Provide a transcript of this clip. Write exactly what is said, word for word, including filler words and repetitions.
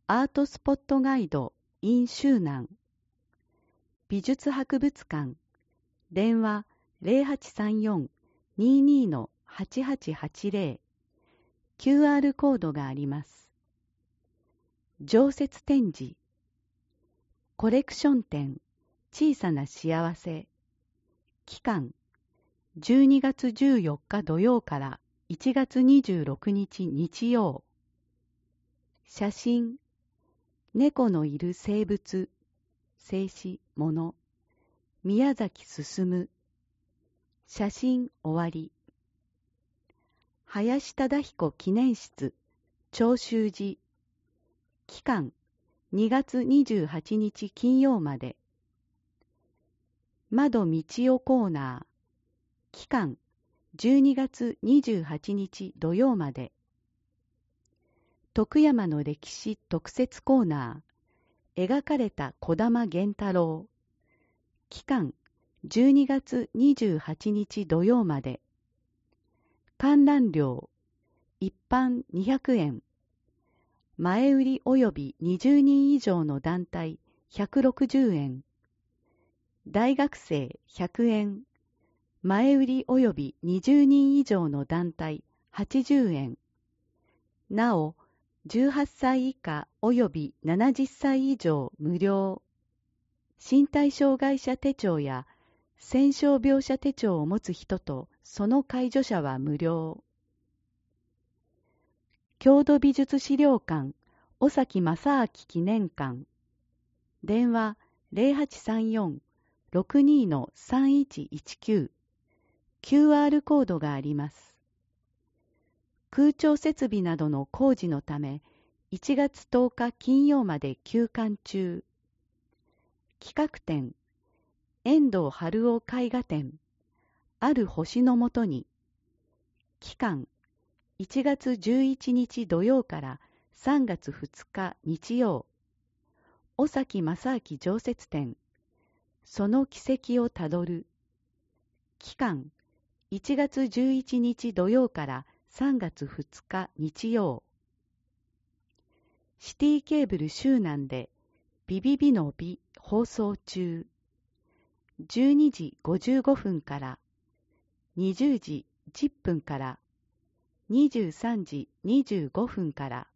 アートスポットガイド in 周南。美術博物館。電話 ゼロはちさんよん にーにー はちはちはちゼロ。キューアール コードがあります。常設展示。コレクション展小さな幸せ。期間じゅうにがつじゅうよっか土曜からいちがつにじゅうろくにち日曜。写真。猫のいる生物、静止、物。宮崎進。写真終わり。林忠彦記念室、長州寺。期間にがつにじゅうはちにち金曜まで。窓道夫コーナー。期間じゅうにがつにじゅうはちにち土曜まで。徳山の歴史特設コーナー。描かれた児玉源太郎。期間じゅうにがつにじゅうはちにち土曜まで。観覧料一般にひゃくえん。前売り及びにじゅうにん以上の団体ひゃくろくじゅうえん。大学生ひゃくえん。前売り及びにじゅうにん以上の団体はちじゅうえん。なお、じゅうはっさい以下及びななじゅっさい以上無料。身体障害者手帳や戦傷病者手帳を持つ人とその介助者は無料。郷土美術資料館尾崎正明記念館。電話 ゼロはちさんよん ろくにー さんいちいちきゅう。キューアール コードがあります。空調設備などの工事のためいちがつとおか金曜まで休館中。企画展遠藤春夫絵画展ある星のもとに。期間いちがつじゅういちにち土曜からさんがつふつか日曜。尾崎正明常設展その軌跡をたどる。期間いちがつじゅういちにち土曜からさんがつふつか日曜。シティケーブル周南でビビビの美放送中。じゅうにじごじゅうごふんからにじゅうじじゅっぷんからにじゅうさんじにじゅうごふんから